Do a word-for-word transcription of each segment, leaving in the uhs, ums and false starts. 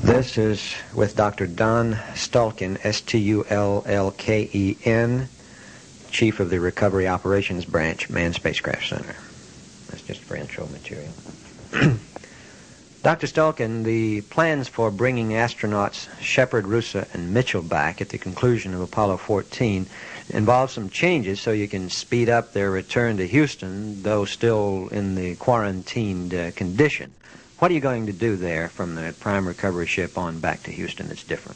This is with Doctor Don Stulken, S T U L L K E N, Chief of the Recovery Operations Branch, Manned Spacecraft Center. That's just for intro material. Doctor Stulken, the plans for bringing astronauts Shepard, Roosa, and Mitchell back at the conclusion of Apollo fourteen involve some changes so you can speed up their return to Houston, though still in the quarantined uh, condition. What are you going to do there from the prime recovery ship on back to Houston that's different?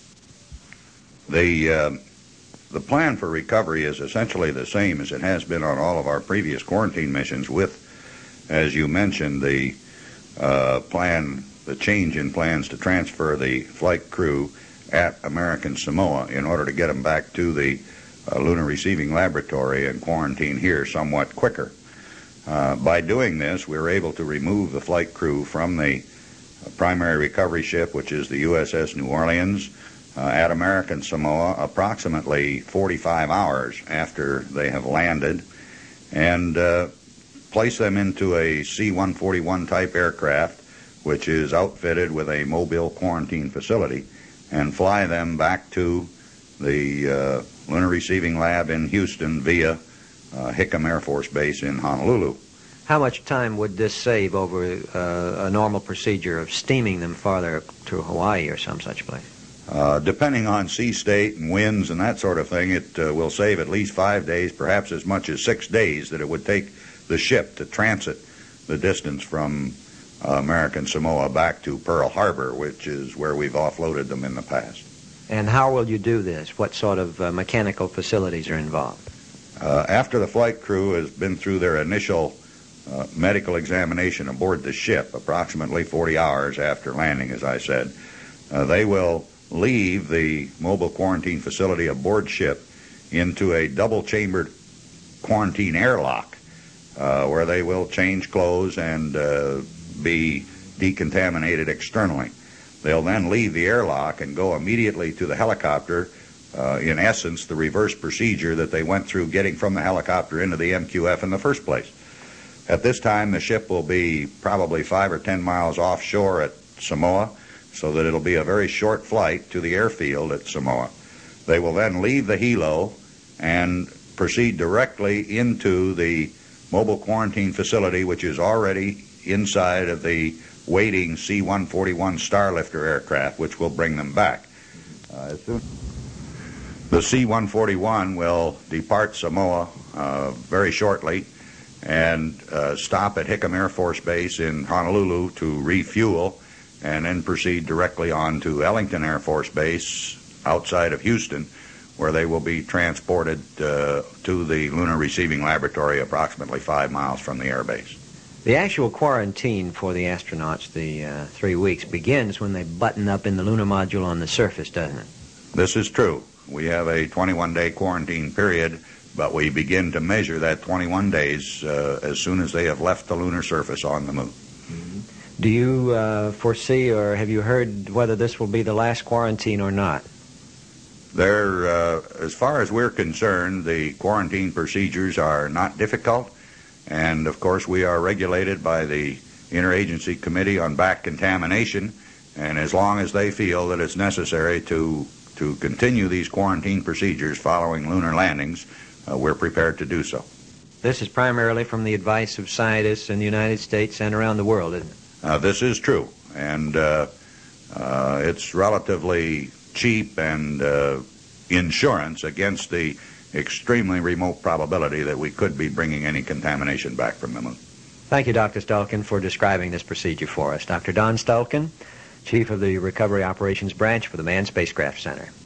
The, uh, the plan for recovery is essentially the same as it has been on all of our previous quarantine missions with, as you mentioned, the uh, plan, the change in plans to transfer the flight crew at American Samoa in order to get them back to the uh, Lunar Receiving Laboratory and quarantine here somewhat quicker. Uh, by doing this, we were able to remove the flight crew from the uh, primary recovery ship, which is the U S S New Orleans, uh, at American Samoa approximately forty-five hours after they have landed, and uh, place them into a C one forty-one type aircraft, which is outfitted with a mobile quarantine facility, and fly them back to the uh, Lunar Receiving Lab in Houston via Uh, Hickam Air Force Base in Honolulu. How much time would this save over uh, a normal procedure of steaming them farther to Hawaii or some such place? Uh, depending on sea state and winds and that sort of thing, it uh, will save at least five days, perhaps as much as six days that it would take the ship to transit the distance from uh, American Samoa back to Pearl Harbor, which is where we've offloaded them in the past. And how will you do this? What sort of uh, mechanical facilities are involved? Uh, after the flight crew has been through their initial uh, medical examination aboard the ship, approximately forty hours after landing, as I said, uh, they will leave the mobile quarantine facility aboard ship into a double-chambered quarantine airlock uh, where they will change clothes and uh, be decontaminated externally. They'll then leave the airlock and go immediately to the helicopter. Uh, in essence, the reverse procedure that they went through getting from the helicopter into the M Q F in the first place. At this time, the ship will be probably five or ten miles offshore at Samoa, so that it'll be a very short flight to the airfield at Samoa. They will then leave the helo and proceed directly into the mobile quarantine facility, which is already inside of the waiting C one forty-one Starlifter aircraft, which will bring them back. Uh, as soon The C one forty-one will depart Samoa uh, very shortly and uh, stop at Hickam Air Force Base in Honolulu to refuel and then proceed directly on to Ellington Air Force Base outside of Houston, where they will be transported uh, to the Lunar Receiving Laboratory approximately five miles from the air base. The actual quarantine for the astronauts, the uh, three weeks, begins when they button up in the lunar module on the surface, doesn't it? This is true. We have a twenty-one day quarantine period, but we begin to measure that twenty-one days uh, as soon as they have left the lunar surface on the moon. Mm-hmm. Do you uh, foresee, or have you heard whether this will be the last quarantine or not? There, uh, as far as we're concerned, the quarantine procedures are not difficult, and of course we are regulated by the Interagency Committee on Back Contamination, and as long as they feel that it's necessary to to continue these quarantine procedures following lunar landings, uh, we're prepared to do so. This is primarily from the advice of scientists in the United States and around the world, isn't it? Uh, this is true, and uh, uh, it's relatively cheap and uh, insurance against the extremely remote probability that we could be bringing any contamination back from the moon. Thank you, Doctor Stulken, for describing this procedure for us. Doctor Don Stulken, Chief of the Recovery Operations Branch for the Manned Spacecraft Center.